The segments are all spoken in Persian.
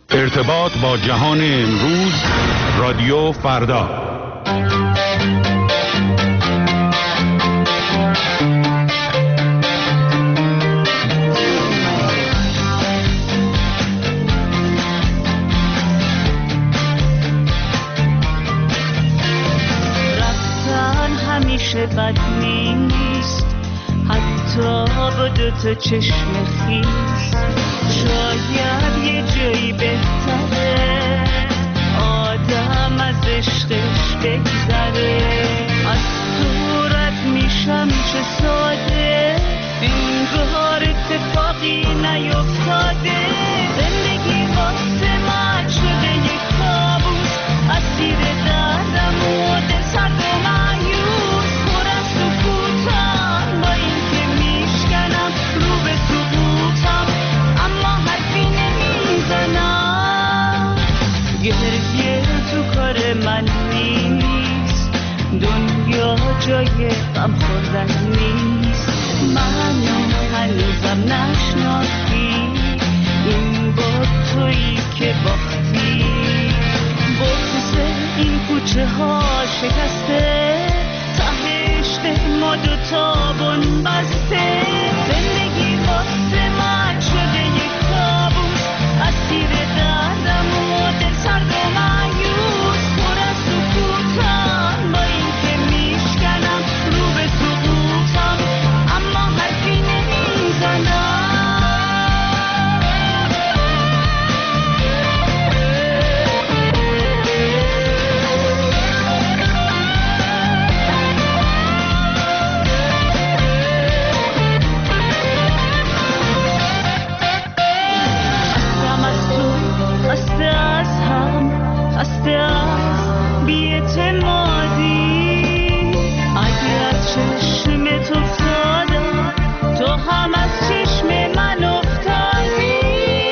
ارتباط با جهان امروز، رادیو فردا. رفتن همیشه بد نیست، حتی با دوتا چشم خیس. شاید یه جایی بهتره آدم از عشقش بگذره. از تو رد میشم چه ساده، انگار اتفاقی نیفتاده. زندگی واسه من شده یک کابوس، اسیر دردم و دل سرد و مایوس. پر از سکوتم با این که میشکنم رو به سقوطم، اما حرفی نمیزنم. گریه تو کار من نیست، دنیا جای غم خوردن نیست. منو هنوزم نشناختی، این با تویی که باختی. بغض این کوچه ها شکسته، تهش ده ما دوتا بن بسته. زندگی واسه من شده یک کابوس، اسیر دردم و دل سرد و مایوس. پر از سکوتم با این که میشکنم رو به سقوطم، اما حرفی نمیزنم. خسته از هم، خسته از بی‌اعتمادی. اگه از چشم تو افتادم، تو هم از چشم من افتادی.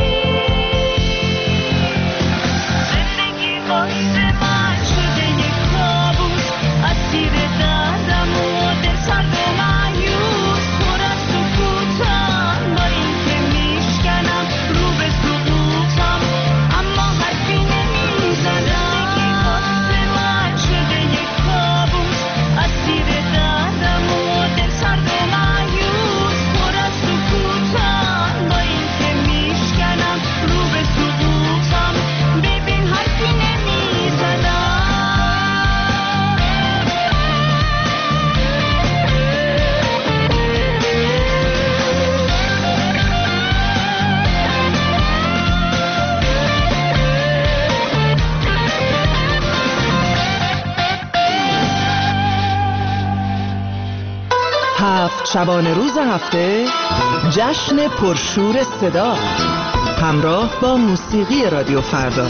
زندگی واسه من شده یک کابوس، اسیر دردم و دل سرد و مایوس. پر از سکوتم با این که میشکنم رو به سقوطم، اما حرفی نمیزنم. زندگی واسه من شده یک کابوس، اسیر دردم و دل سرد و مایوس. پر از سکوتم با این که میشکنم رو به سقوطم، ببین حرفی نمیزنم. هفت شبانه روز هفته، جشن پرشور صدا، همراه با موسیقی رادیو فردا.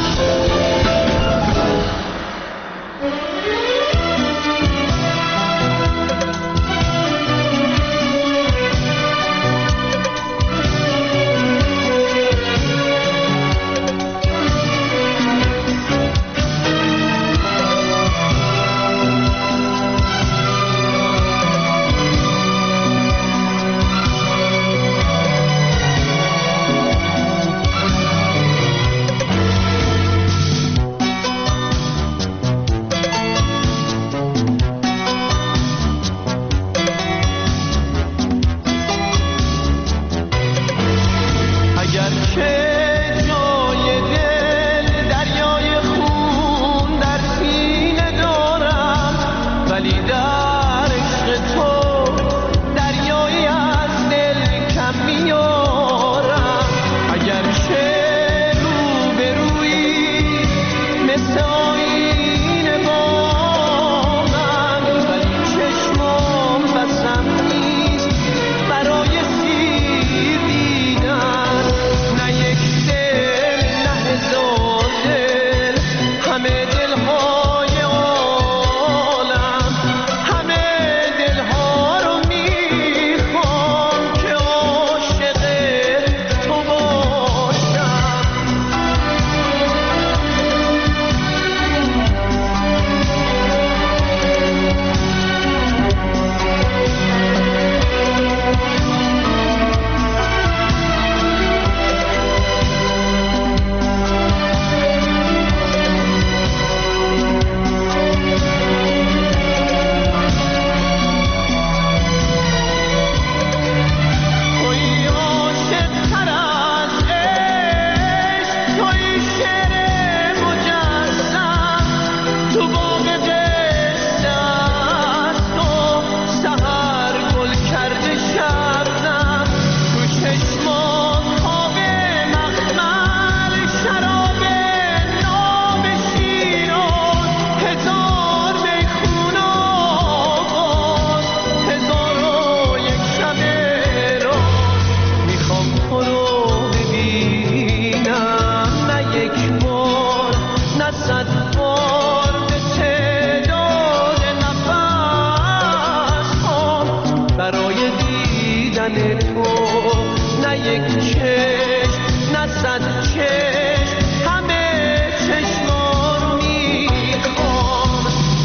چشم همه چشما رو میخوام.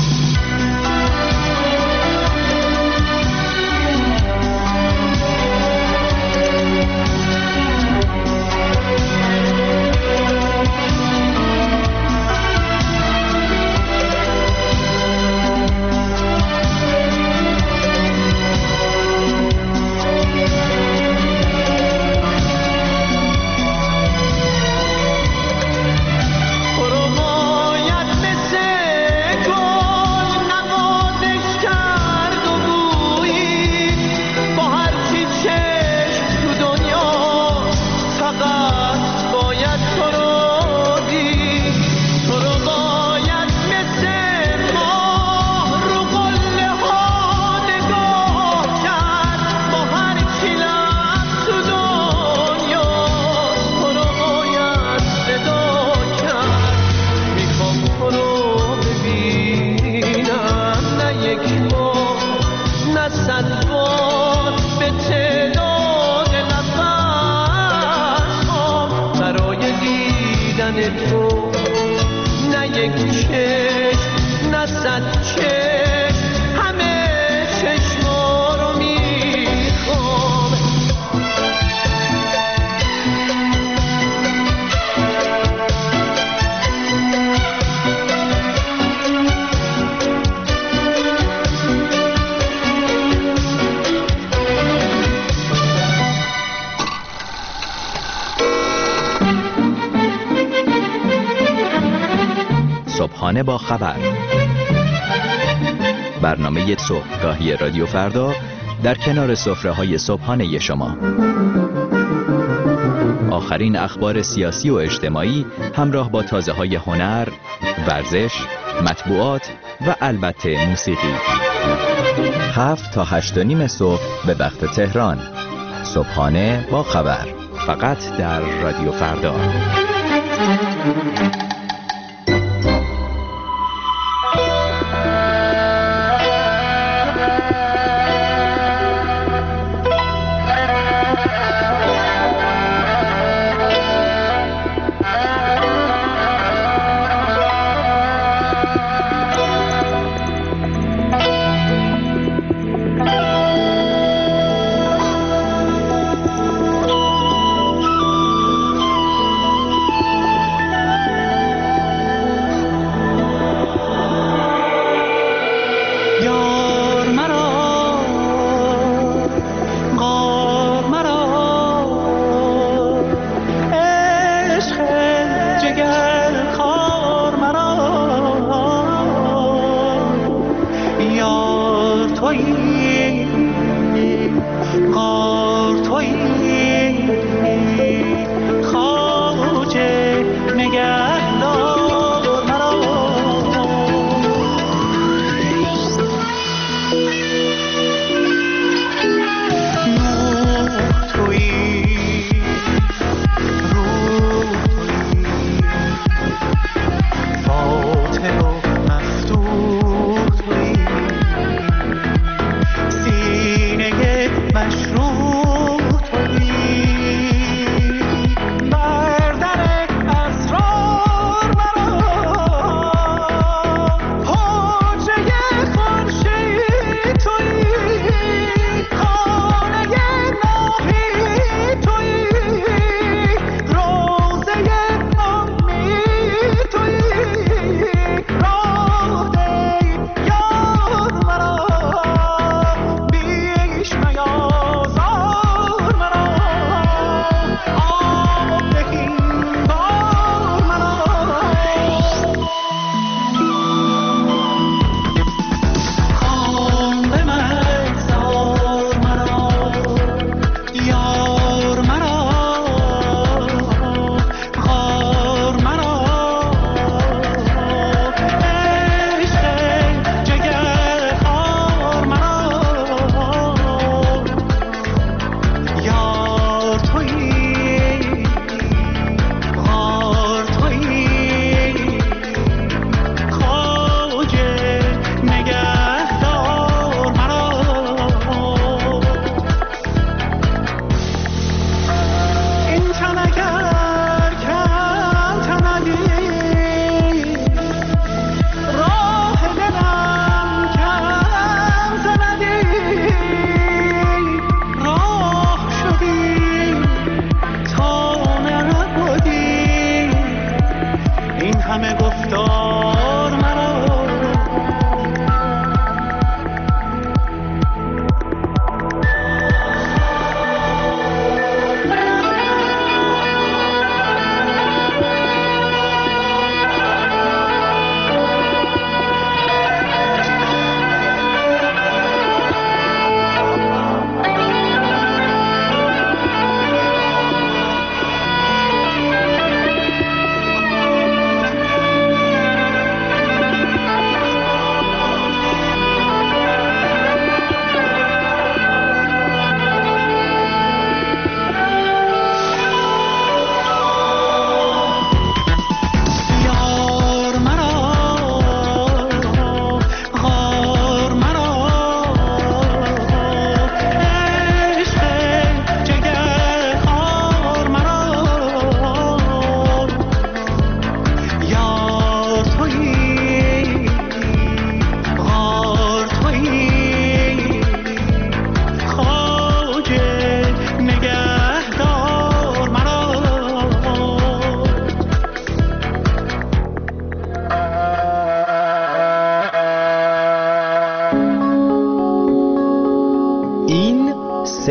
تو نه یک چشم نه صد چشم همه چشما رو میخوام. صبحانه با خبر، برنامه صبحگاهی رادیو فردا در کنار سفره‌های صبحانه شما. آخرین اخبار سیاسی و اجتماعی همراه با تازه‌های هنر، ورزش، مطبوعات و البته موسیقی. 7 تا 8:30 صبح به وقت تهران. صبحانه با خبر، فقط در رادیو فردا.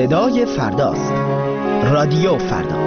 صدای فرداست. رادیو فردا.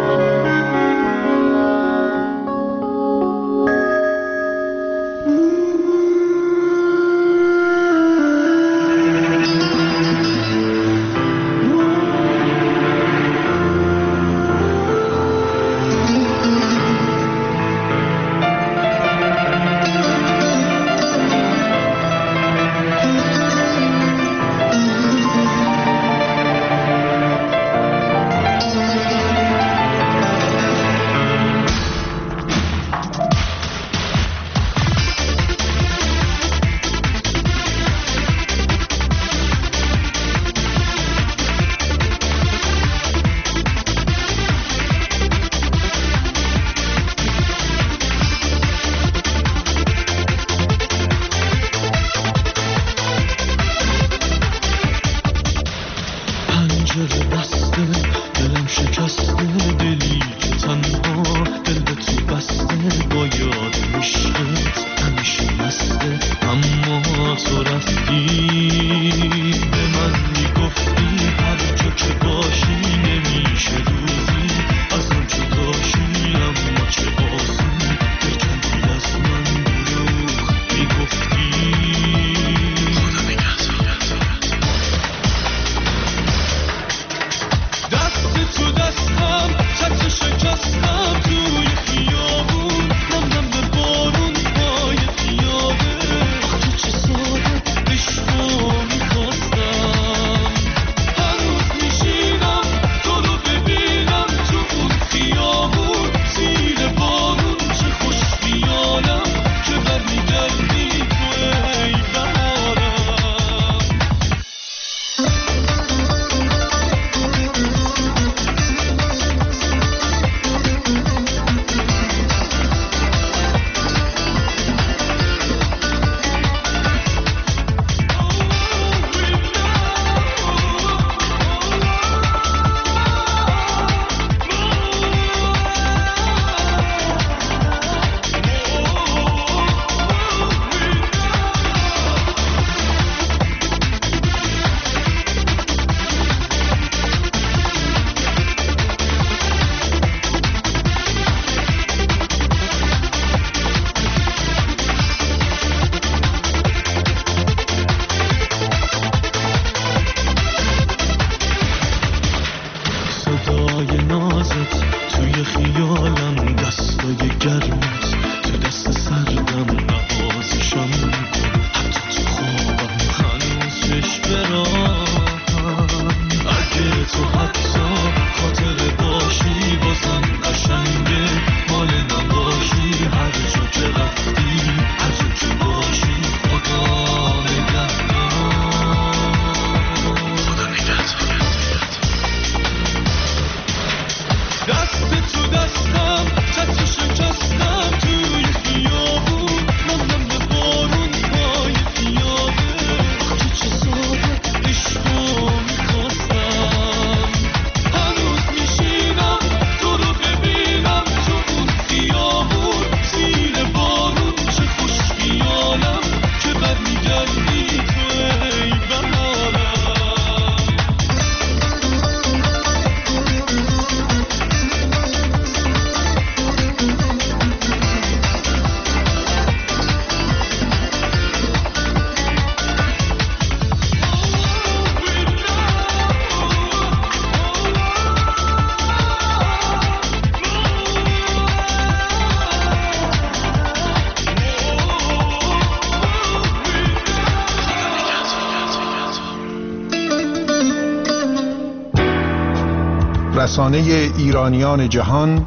رسانه ایرانیان جهان،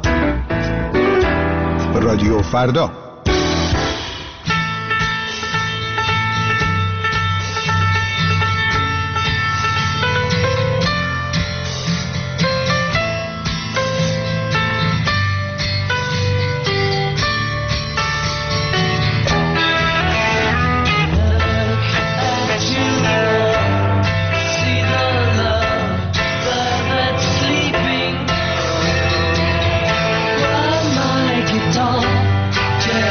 رادیو فردا. Just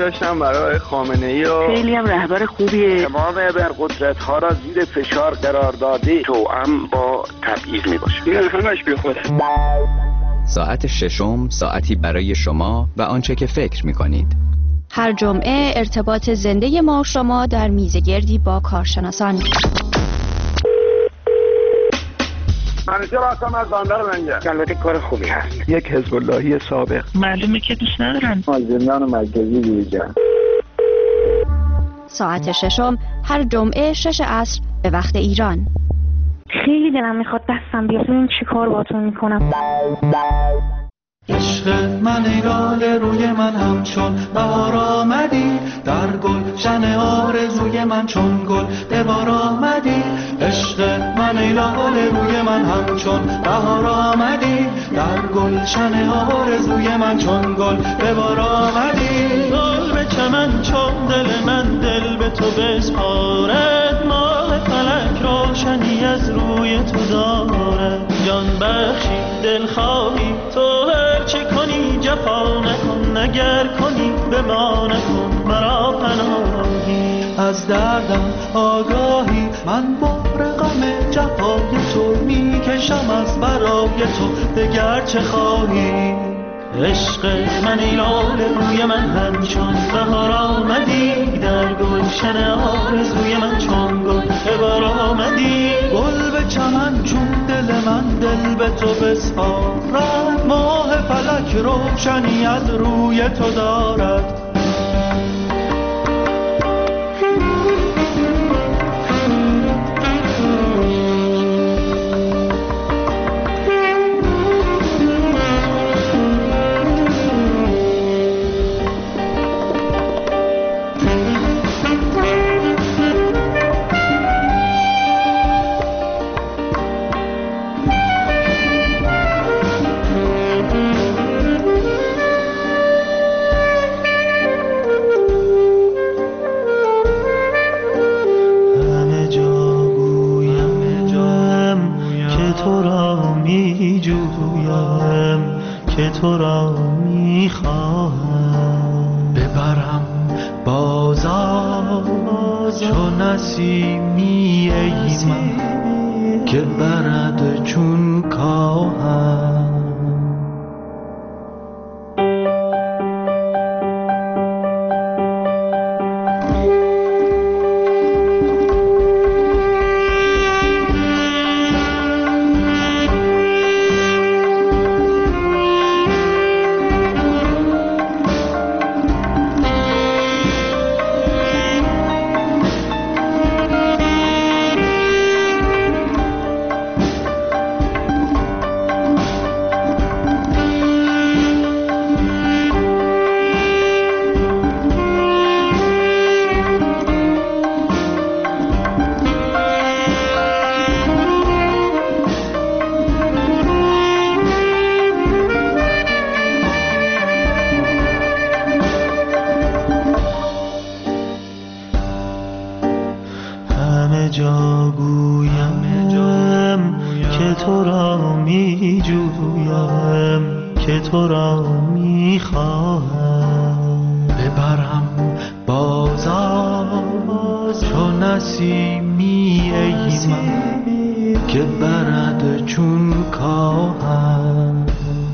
داشتم برای خامنه‌ای و خیلی هم رهبر خوبیه. تمام ابرقدرت‌ها را زیر فشار قرار داده، توأم با تبعیض میباشه. این همش بی خوده. ساعت ششم ساعتی برای شما و آنچه که فکر می‌کنید. هر جمعه ارتباط زنده ما شما در میزگردی با کارشناسان. منیجر هستم از بندر منجر. البته کار خوبی هست. یک حزب اللهی سابق. معلومه که دوست ندارن. زندان مرکزی دیگر. ساعت ششم هر جمعه 6 عصر به وقت ایران. خیلی دلم میخواد دستم بیاد ببین چی کار باهاتون میکنم. عشق من ای لاله روی من همچون بهار آمدی، در گلشن آرزوی من چون گل به بار آمدی. عشق من ای لاله روی من همچون بهار آمدی، در گلشن آرزوی من چون گل به بار آمدی. گل به چمن چون دل من دل به تو بسپارد، ماه فلک روشنی از روی تو دارد. جان بخشی دل خواهی تو چه کنی جفا نکن، اگر کنی به ما نکن مرا پناهی. از دردم آگاهی من بار غم جفای تو میکشم از برای تو، دگر چه خواهی. عشق من ای لاله روی من همچون بهار آمدی، در گلشن آرزوی من چون گل به بار آمدی. گل به چمن چون دل من دل به تو بسپارد، ماه فلک روشنی از روی تو دارد. تو را میخواهم ببرم بازار چو نسیمی ای من که برد چون کاهم. تو را میخواهم ببرم بازار چو نسیمی ای من که برد چون کاهم.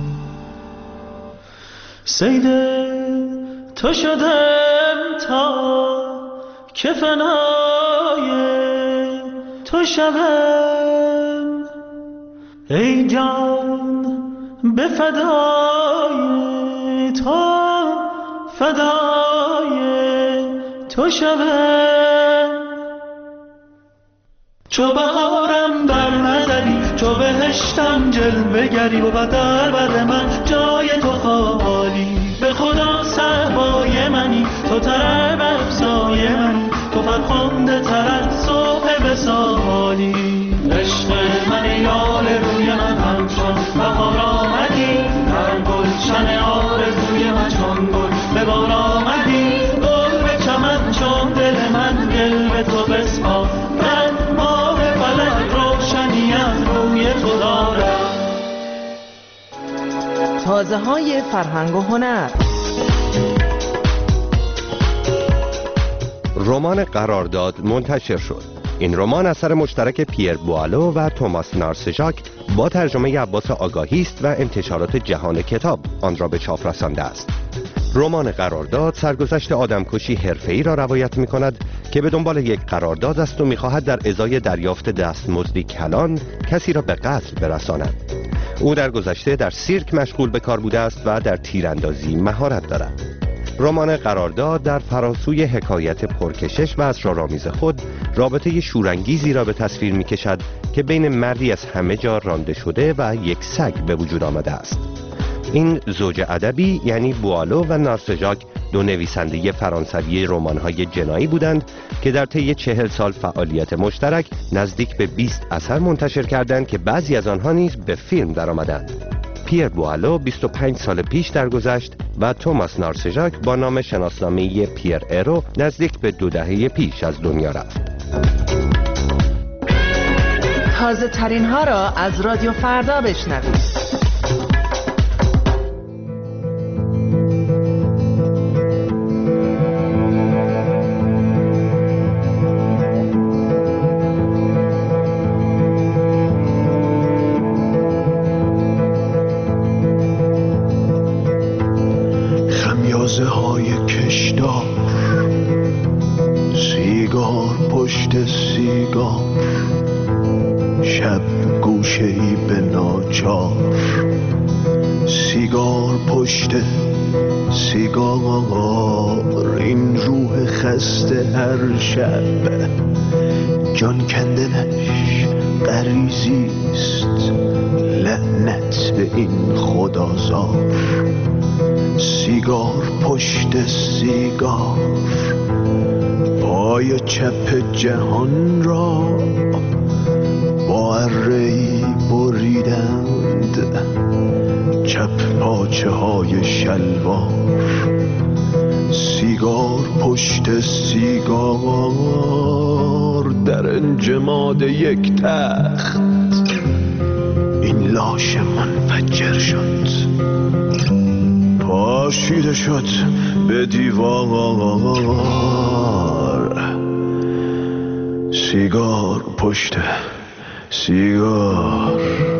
صید تو شدم تا که فنای تو شوم ای جان به فدای تو شوم. چو بهارم بر نظری چو بهشتم جلوه گری و در بر من جای تو خالی. به خدا صحبای منی تو طرب افزای منی تو فرخنده تر از صبح وصالی. عشق من یال روی من همچون بهار آمدی در گلشن آرزوی من چون گل به بار آمدی. گل به چمن چون دل من دل به تو بسپارد ماه فلک روشنی از روی تو دارد. تازه های فرهنگ و هنر، رمان قرارداد منتشر شد. این رمان اثر مشترک پیر بوالو و توماس نارسژاک با ترجمه عباس آگاهی است و انتشارات جهان کتاب آن را به چاپ رسانده است. رمان قرارداد سرگذشت آدمکشی حرفه‌ای را روایت می‌کند که به دنبال یک قرارداد است و می‌خواهد در ازای دریافت دستمزدی کلان کسی را به قتل برساند. او در گذشته در سیرک مشغول به کار بوده است و در تیراندازی مهارت دارد. رمان قرارداد در فراسوی حکایت پرکشش و اسرارآمیز خود رابطه شورانگیزی را به تصویر می‌کشد که بین مردی از همه جا رانده شده و یک سگ به وجود آمده است. این زوج ادبی یعنی بوالو و نارسژاک دو نویسنده فرانسوی رمان‌های جنایی بودند که در طی 40 سال فعالیت مشترک نزدیک به 20 اثر منتشر کردند که بعضی از آنها نیز به فیلم درآمدند. پیر بوالو 25 سال پیش درگذشت و توماس نارسژاک با نام شناسنامه‌ای پیر ارو نزدیک به 2 دهه پیش از دنیا رفت. تازه ترین ها را از رادیو فردا بشنوید. خمیازه های کشدار، سیگار پشت سیگار، شب گوشه‌ای به ناچار، سیگار پشت سیگار، این روح خسته هر شب جان کندنش غریزیست، لعنت به این خدازار. سیگار پشت سیگار، پای چپ جهان را با اره‌ای بریدند، چپ پاچه های شلوار. سیگار پشت سیگار، در انجماد یک تخت این لاش منفجر شد، پاشیده شد به دیوار. سیگار پشت سیگار،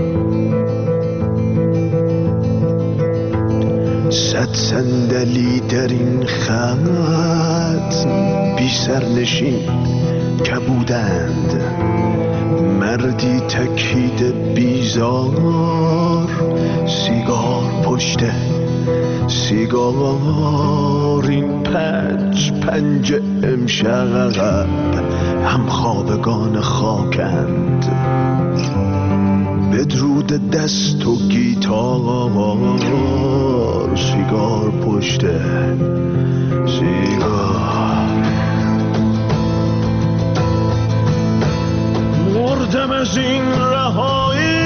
100 صندلی در این خط بی سرنشین کبودند، مردی تکیده بیزار. سیگار پشت سیگار، این پنج امشب هم خوابگان خاکند، بدرود دست و گیتار. سیگار پشت سیگار، مردم از این رهایی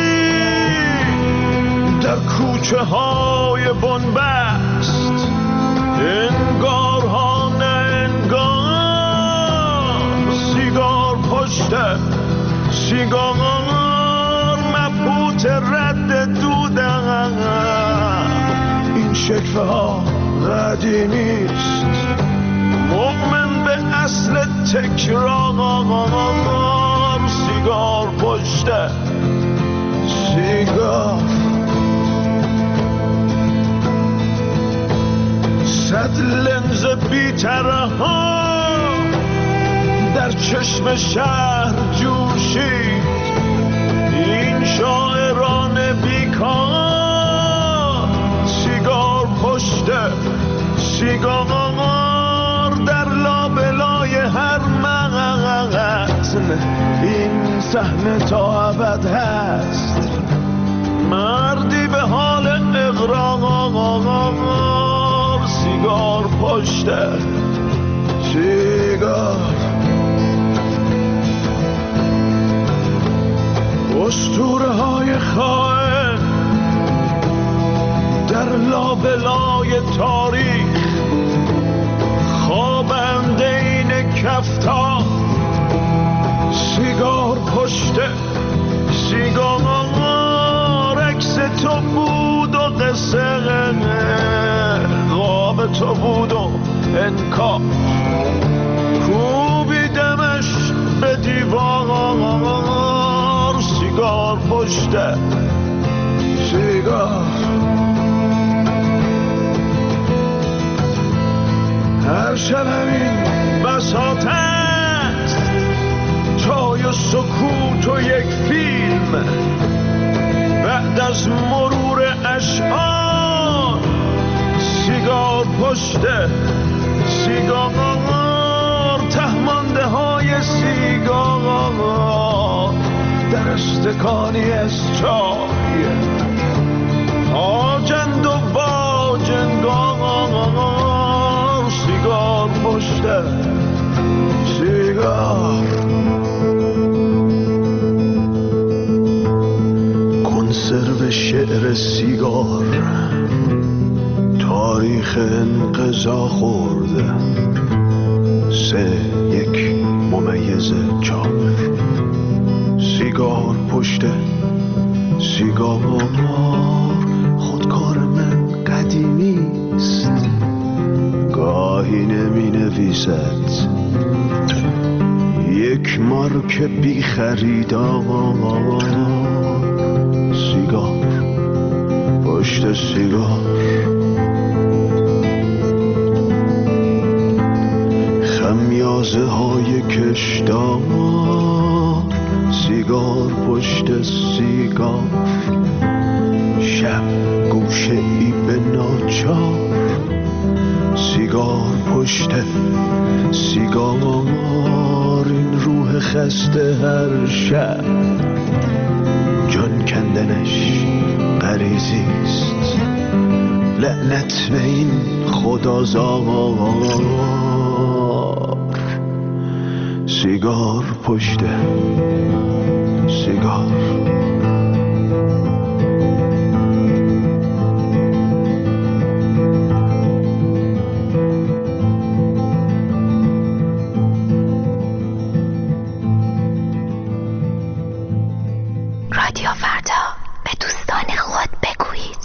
در کوچه های بنبست، انگارها نه انگار. سیگار پشت سیگار، مبهوت رد دودم، این شکفه ها قدیمیست، مؤمن به اصل تکرار. سیگار پشت سیگار، 100 لنز بی‌طرح ها در چشم شهر جوشید، این شاعران بیکار. سیگار پشت سیگار، در لابلای هر متن این صحنه تا ابد هست، مردی به حال اقرار. سیگار پشت سیگار، اسطوره های خائن در لابلای تاریخ، خوابنده این کفتا. سیگار پشت سیگار، عکس تو بود و قصه خواب تو بود و انکار. پشت سیگار. هر شب همین بساط است، چای و سکوت و یک فیلم. بعد از مرور اشعار سیگار پشت سیگار، تهمانده های سیگار در استکانی از چای، آجند و باجنگار سیگار پشت سیگار. کنسرو شعر سیگار تاریخ انقضا خورده، 3-1-4 سیگار پشت سیگار. خودکار من قدیمیست، گاهی نمی نویسد، یک مارک بی خریدار سیگار پشت سیگار. خمیازه های کشدار سیگار پشت سیگار. شب گوشه ای به ناچار سیگار پشت سیگار. این روح خسته هر شب جان کندنش غریزیست، لعنت به این خدازار سیگار پشت سیگار. رادیو فردا، به دوستان خود بگویید.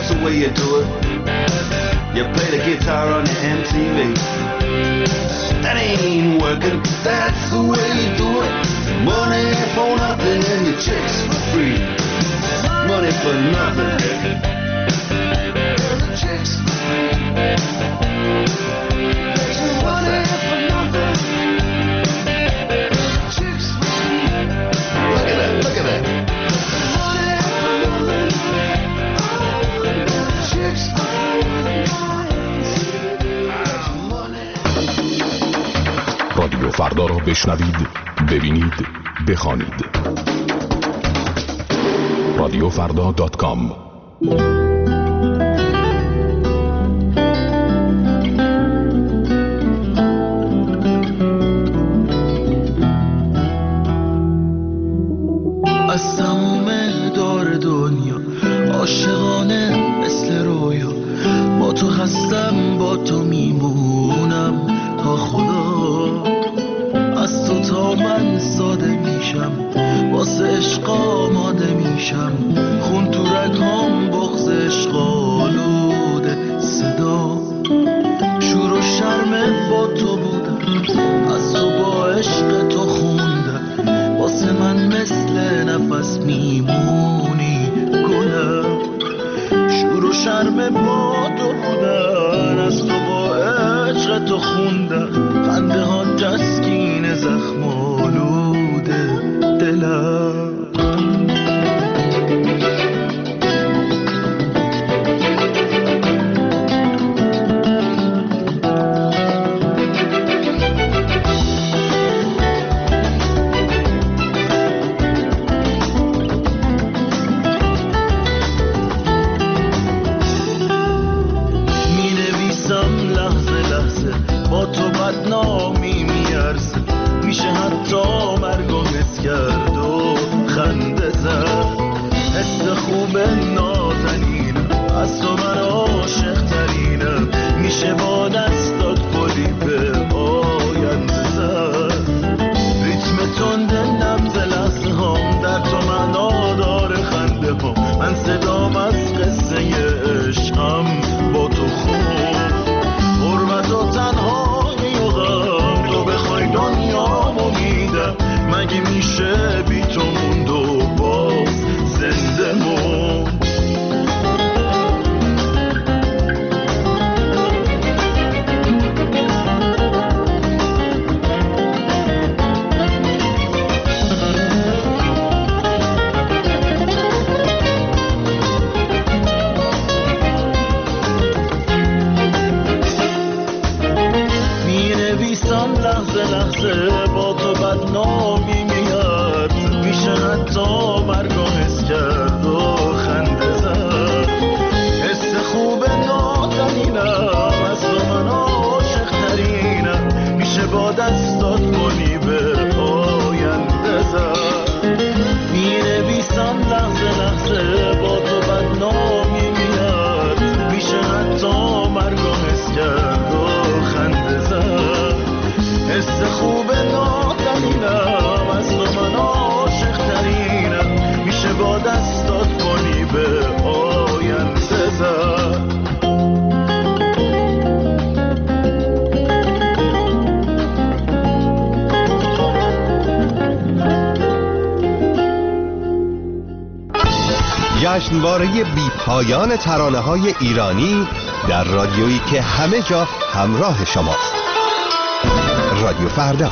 that's the way you do it. You play the guitar on the MTV. That ain't working, that's the way you do it. Money for nothing and your chicks for free. Money for nothing. Chicks for free. Money for nothing. Chicks for free. Look at that, look at that. Money for nothing. Chicks for free. رادیو فردا را بشنوید، ببینید، بخوانید. رادیوفردا.com. از تموم دار دنیا عاشقانه مثل رویا، با تو هستم با تو میمونم تا خدا. از تو تا من ساده میشم، واسه عشق آماده میشم، خون تو رگام بغض عشق آلوده صدا. شور و شرم با تو بودم، از تو با عشق تو خوندم، واسه من مثل نفس میمونی گلم. شور و شرم با تو بودن، از تو با عشق تو خوندم، خنده ها تسکین زخم آلوده دلم. با تو بدنامی میارزه، میشه حتی مرگو حس کرد و خنده زد. حس خوب نازنینم، از تو من عاشق ترینم، میشه با دستات گلی به آینده زد. ریتم تند نبض لحظه هم در تو معنا داره خنده هم، من صدام از قصه عشقم با تو خون. حرمت و تنهایی و غم، تو بخوای دنیامو میدم، مگه میشه بی تو موند و باز زنده موند. لحظه با تو بدنامی میاد، میشه حتی مرگو حس کرد و خنده زد. حس خوب نازنینم، از تو من عاشق ترینم، میشه با دستات گلی به آینده زد. مینویسم لحظه با تو بدنامی میاد، میشه حتی مرگو حس کرد و خنده زد. حس خوب نازنینم، از تو من عاشق ترینم، میشه با دستات گلی به آینده زد. جشنواره بی پایان ترانه‌های ایرانی در رادیویی که همه جا همراه شماست. رادیو فردا.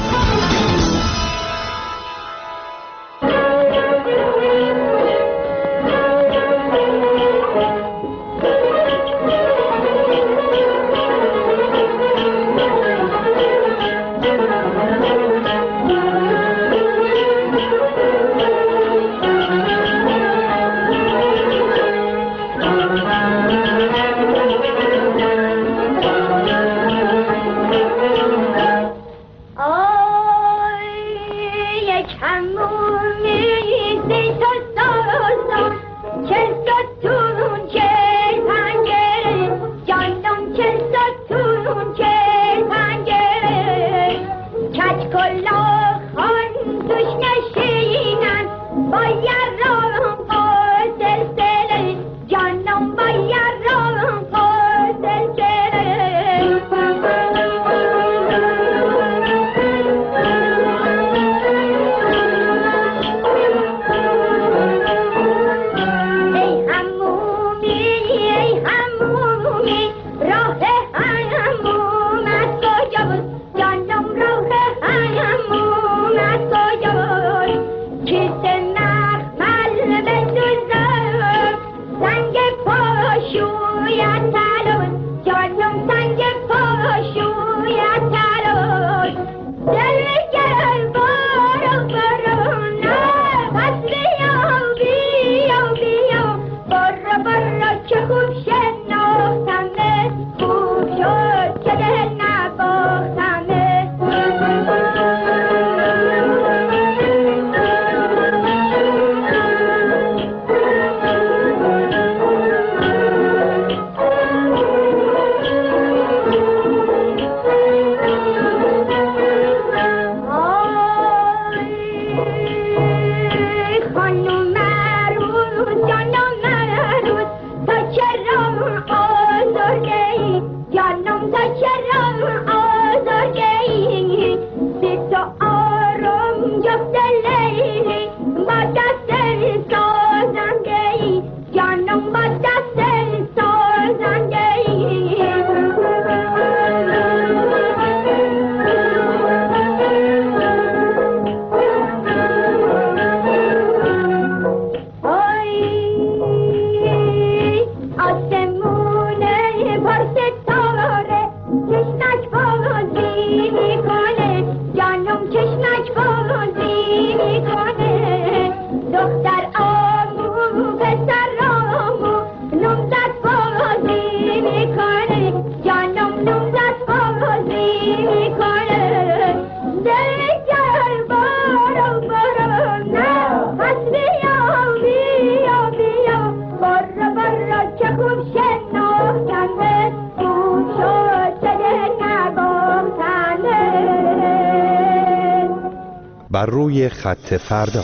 بر روی خط فردا.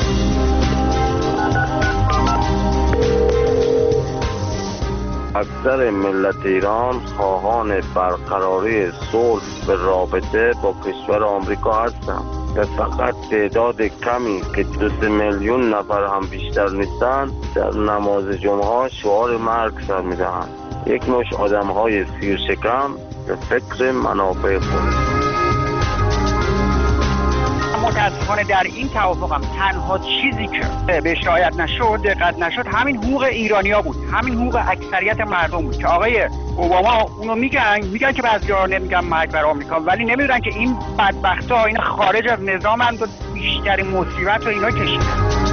اکثر ملت ایران خواهان برقراری صلح به رابطه با کشور آمریکا هستند و فقط تعداد کمی که 2 میلیون نفر هم بیشتر نیستند در نماز جمعه شعار مرگ سر میدهند. یک مش آدم‌های سیرشکم به فکر منافع خود. متاسفانه در این توافقم تنها چیزی که به رعایت نشد، دقت نشد، همین حقوق ایرانیا بود، همین حقوق اکثریت مردم بود که آقای اوباما اونو میگن که بعضی‌ها نمیگن مرگ بر آمریکا، ولی نمیدونن که این بدبختا اینا خارج از نظامند و بیشترین مصیبت رو اینا کشیدن.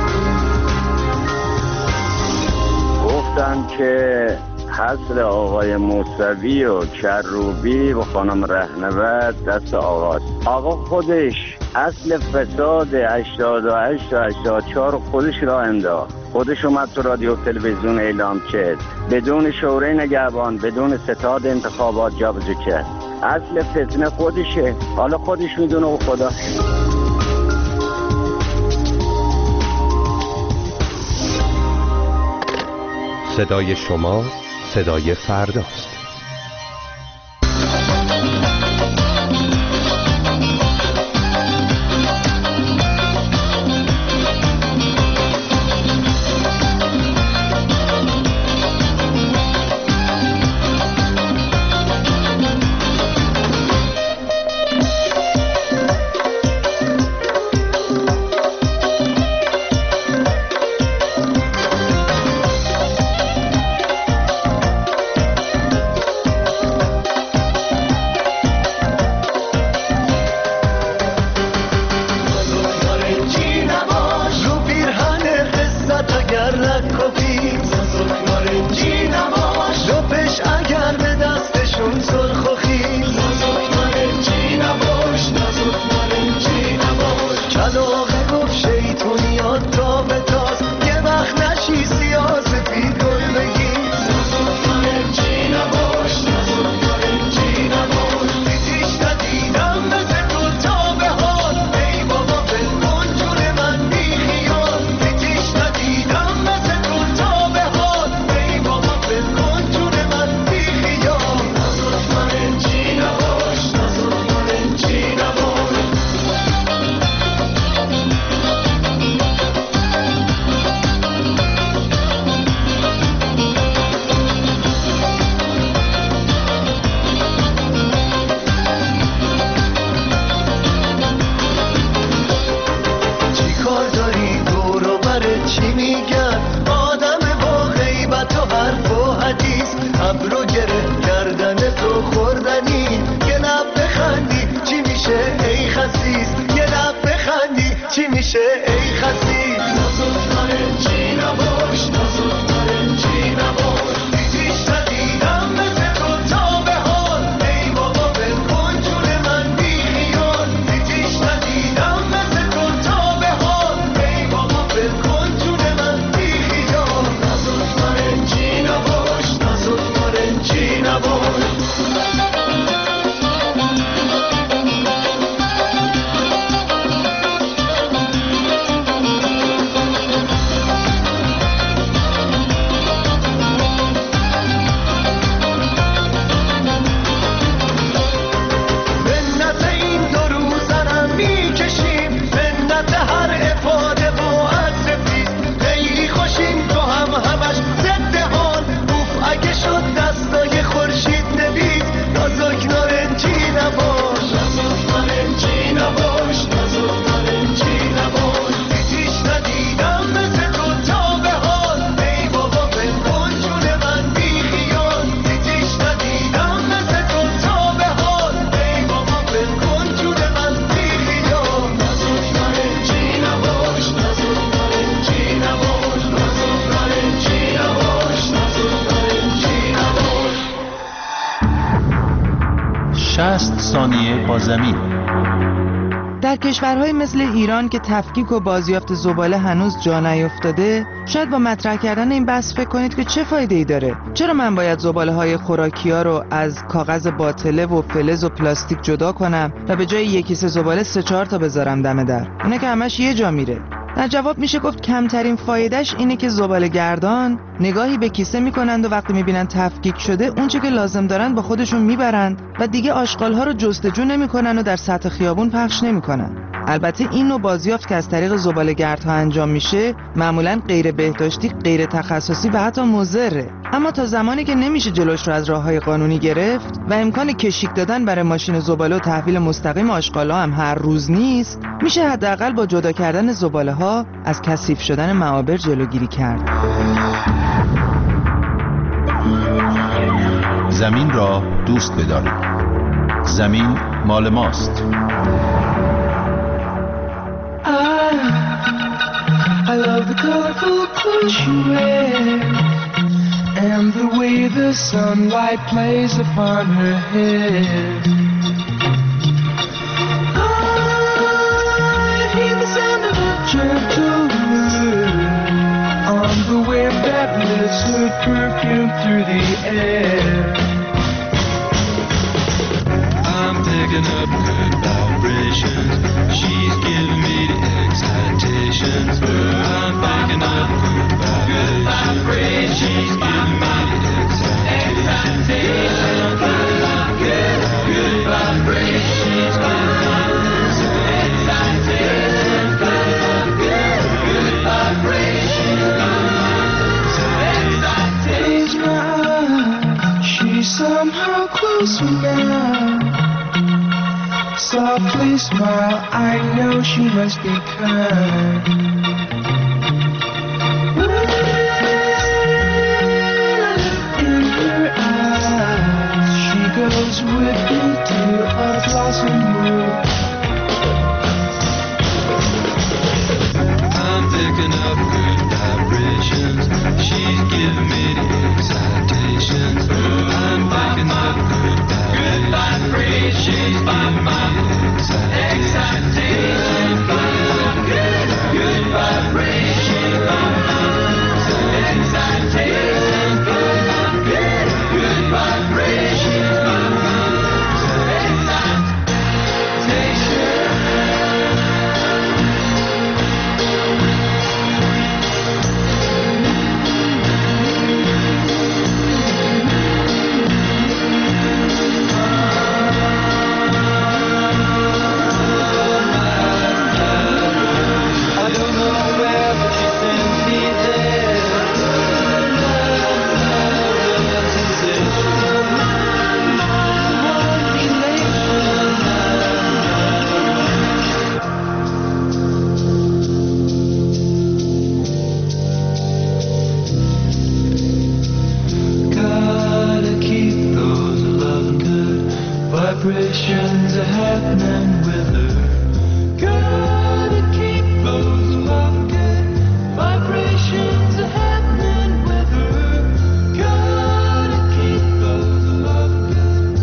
گفتن که حصر آقای موسوی و کروبی و خانم رهنورد دست آقاست. آقا خودش اصل فساد 88 و 84 خودش را انداخت. خودش اومد تو رادیو و تلویزیون اعلام کرد، بدون شورای نگهبان، بدون ستاد انتخابات جابجا کرد. اصل فتنه خودشه، حالا خودش میدونه و خدا. صدای شما صدای فرداست. 60 ثانیه با زمین. در کشورهای مثل ایران که تفکیک و بازیافت زباله هنوز جا نیفتاده، شاید با مطرح کردن این بحث فکر کنید که چه فایده‌ای داره؟ چرا من باید زباله‌های خوراکی‌ها رو از کاغذ باطله و فلز و پلاستیک جدا کنم و به جای یک کیسه زباله 3-4 تا بذارم دم در؟ اینا که همش یه جا میره. در جواب میشه گفت کمترین فایدهش اینه که زباله گردان نگاهی به کیسه میکنند و وقتی میبینن تفکیک شده اون چه که لازم دارن با خودشون میبرند و دیگه آشغالها رو جستجو نمیکنن و در سطح خیابون پخش نمیکنن. البته این نوع بازیافت که از طریق زباله گردها انجام میشه معمولاً غیر بهداشتی، غیر تخصصی و حتی مضره. اما تا زمانی که نمیشه جلوش رو از راههای قانونی گرفت و امکان کشیک دادن برای ماشین زباله و تحویل مستقیم آشغال‌ها هم هر روز نیست، میشه حداقل با جدا کردن زباله‌ها از کثیف شدن معابر جلوگیری کرد. زمین را دوست بدارید. زمین مال ماست. I love the colorful clothes you wear and the way the sunlight plays upon her hair. I hear the sound of a gentle wind on the wave that lifts her perfume through the air. I'm picking up good vibrations. She's giving me the excitations. I'm picking up good vibrations. She's giving me the excitations. Good vibrations. She's giving me the excitations. Good vibrations. Close my eyes, she's somehow closer now. Softly smile, I know she must be kind. In her eyes, she goes with me to a blossom room. I'm picking up good vibrations. She's giving me the excitations. I'm picking up good vibrations. She's giving me the excitations. Good vibrations. Excitations. Good vibrations. Vibrations are happening with her. Gotta keep those love good. Vibrations are happening with her. Gotta keep those love good.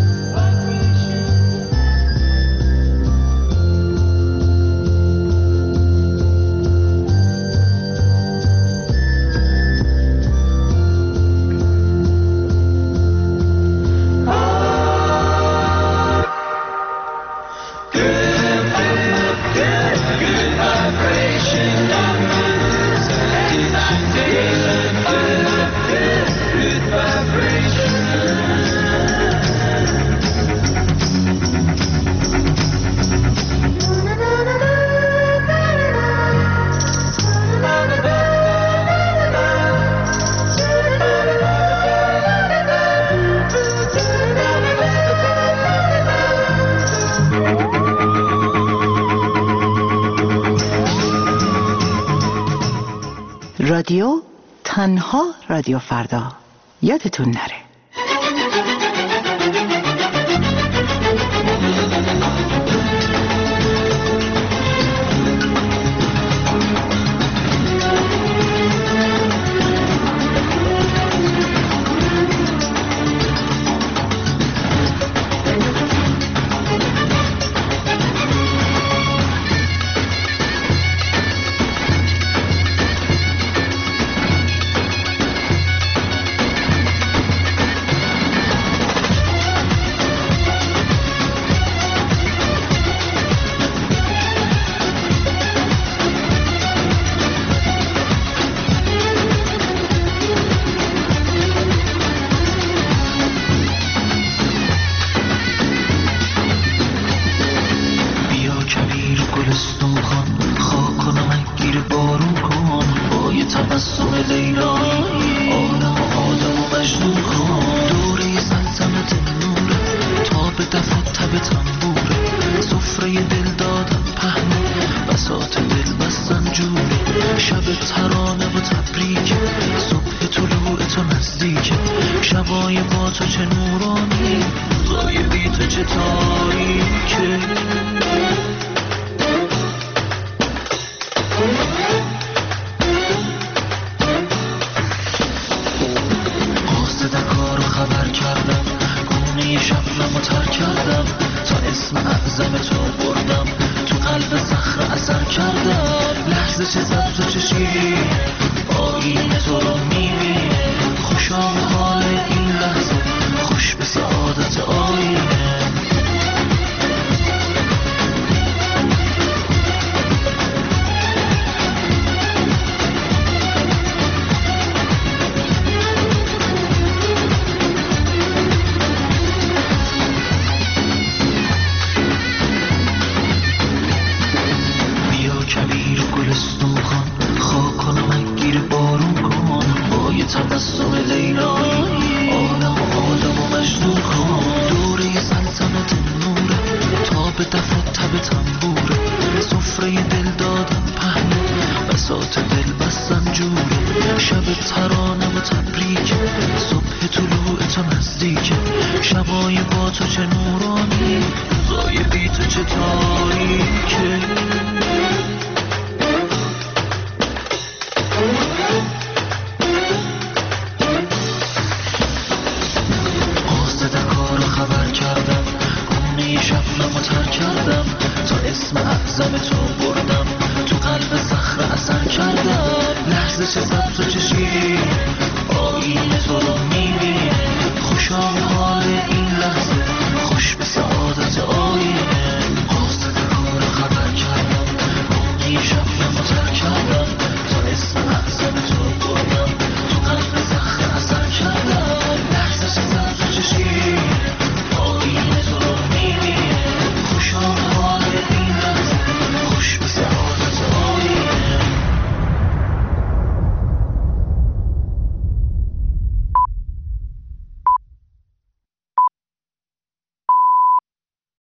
رادیو تنها رادیو فردا، یادتون نره. اعظم تو بردم، تو قلب صخره اثر کردم. لحظه چه سبز و چه شیرین آینه تو رو میبینه، خوشا حال این لحظه، خوش به سعادت آینه. تبسم لیلایی آدم و مجنون کن، دوره سلطنت نوره تا به دف و تب تنبوره، سفره دل دادم پهنه بساط دل بستن جوره، شب ترانه و تبریک صبح طلوع تو نزدیکه، شبای با تو چه نورانی روزای بی تو چه تاریکه. خبر کردم خونه شبنمو تر کردم، تا اسم اعظم تو بردم،